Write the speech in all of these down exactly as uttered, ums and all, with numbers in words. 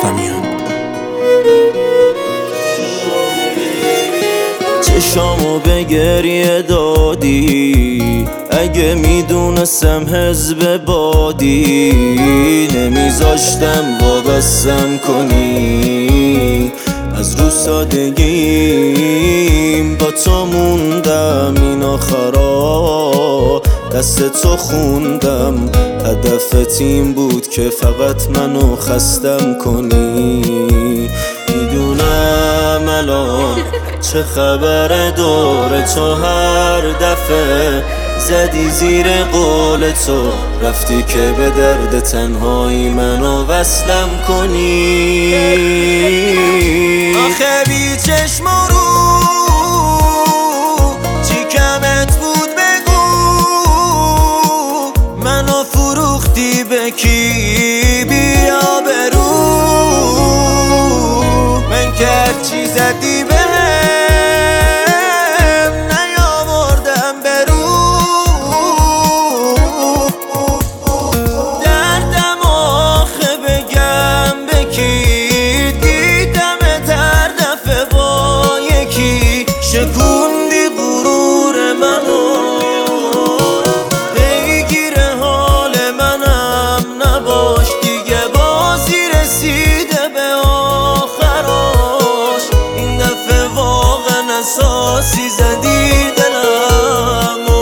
قلیخانیان. چشامو به گریه دادی، اگه میدونستم حزب بادی نمیذاشتم وابستم کنی. از رو سادگیم با تو موندم، این آخرا دست تو خوندم. هدفت این بود که فقط منو خستم کنی. میدونم الان چه خبر دور تو، هر دفعه زدی زیر قول تو، رفتی که به درد تنهایی منو وصلم کنی. آخه بی چشم رو چی کمت بود بگو، منو فروختی به کی بیا برو. من که هرچی زدی به شکوندی غرور منو، پیگیر حال منم نباش دیگه. بازی رسیده به آخراش، این دفعه واقعا اساسی زدی دلمو.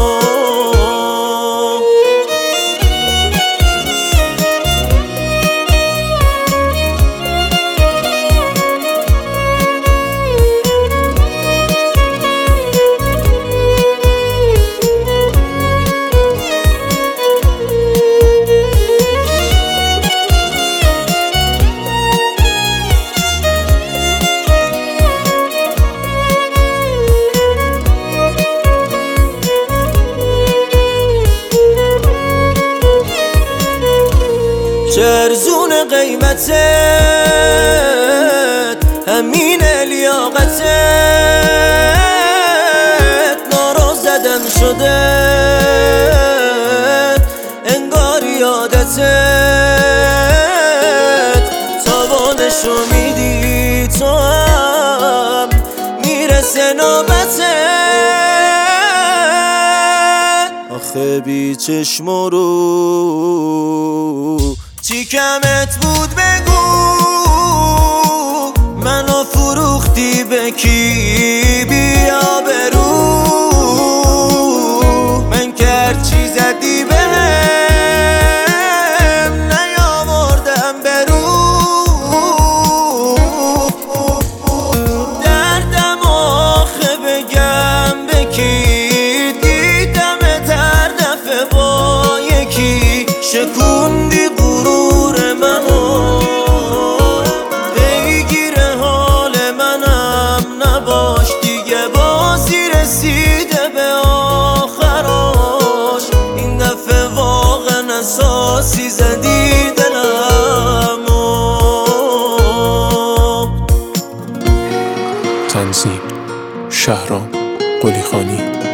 چرزون قیمتت همین لیاقتت، نارو زدن شده انگار یادتت. تاوانشو میدی تو هم میرسه نوبتت. آخه بی چشم رو چی کمت بود بگو، منو فروختی به کی بیا برو. من که هرچی زدی بهم نیاوردم برو. دردم آخه بگم به کی، دیدمت هر دفعه با یکی. شکوندی غرور منو، پیگیر حال منم نباش دیگه. بازی رسیده به آخراش، این دفعه واقعا اساسی زدی دلمو. تنظیم شهرام قلیخانی.